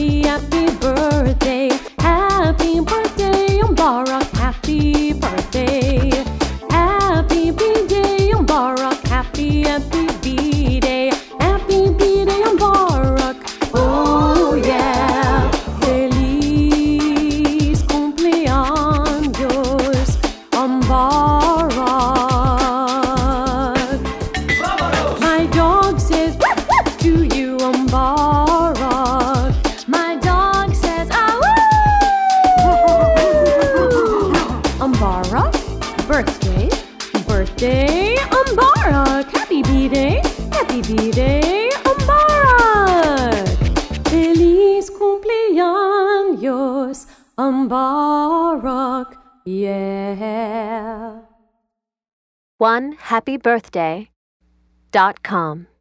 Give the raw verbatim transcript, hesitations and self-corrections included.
happy, happy birthday. Happy birthday, Mubarak. Happy birthday. Happy B-Day, Mubarak. Happy, happy B-Day. Happy B-Day, Mubarak. Oh yeah. Feliz cumpleaños, Mubarak. My dog says to you, Mubarak. My dog says, ah woo! Mubarak, birthday, birthday, Mubarak. Happy B-Day, happy B-Day, Mubarak. Feliz cumpleaños, Mubarak, yeah. one happy birthday dot com